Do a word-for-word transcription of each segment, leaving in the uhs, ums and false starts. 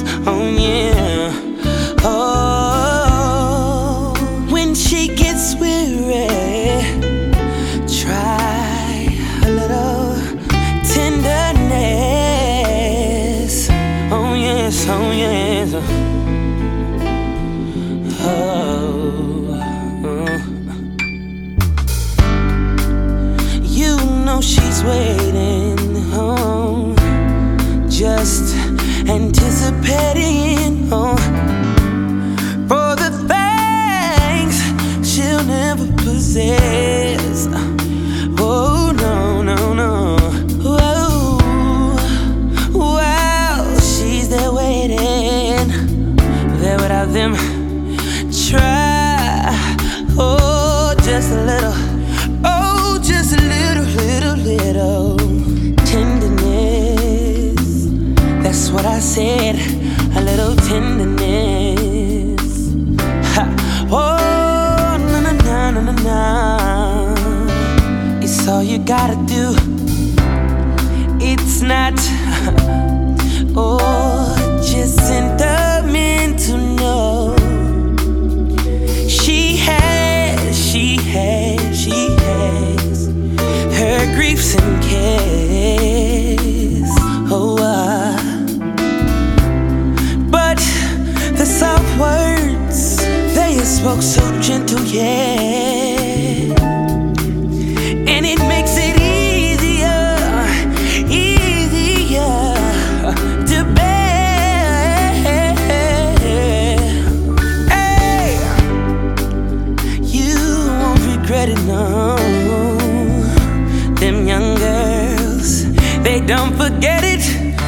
Oh yeah. Oh, when she gets weary, try a little tenderness. Oh yes, oh yes. Oh, you know she's waiting home, just anticipating oh, for the things she'll never possess. Oh no, no, no. Whoa, well, she's there waiting, there without them. Try, oh, just a little, oh, just a little, little, little tenderness. That's what I said, a little tenderness. Ha. Oh, na na na na na na. It's all you gotta do. It's not, oh, just sentiment to know. She has, she has, she has her griefs and cares. Oh, uh, but the soft words they spoke so gentle, yeah, and it makes it easier, easier to bear. Hey, you won't regret it, no. Them young girls, they don't forget it.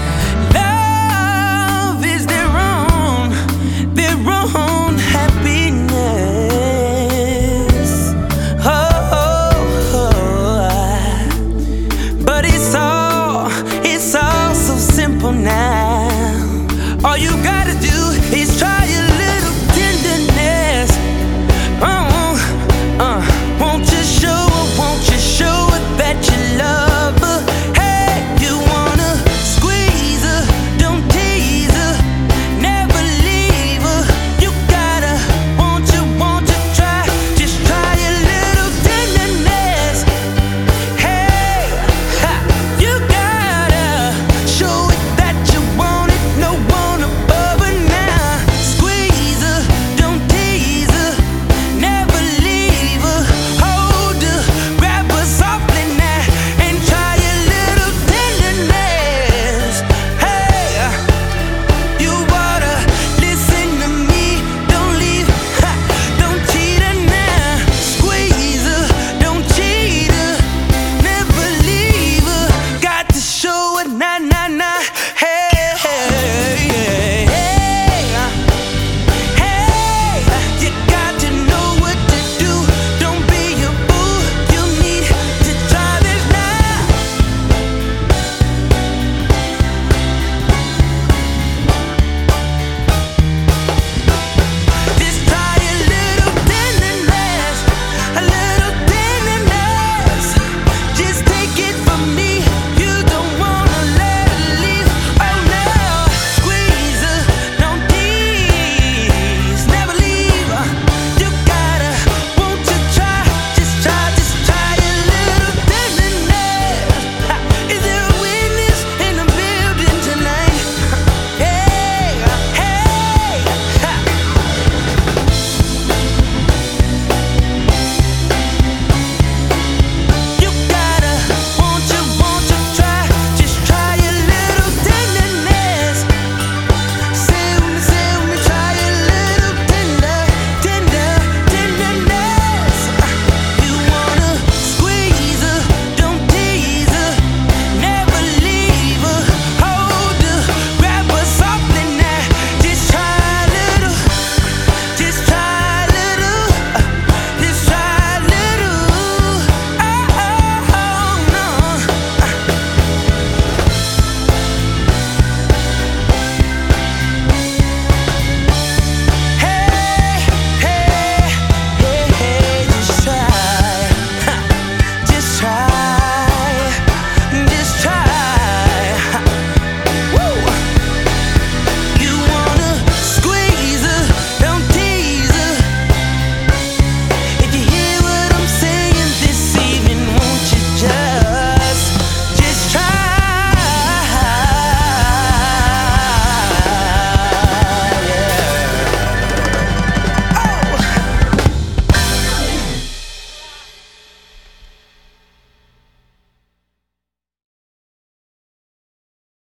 Love is their own, their own happiness. Oh, oh, oh. But it's all, it's all so simple now. All you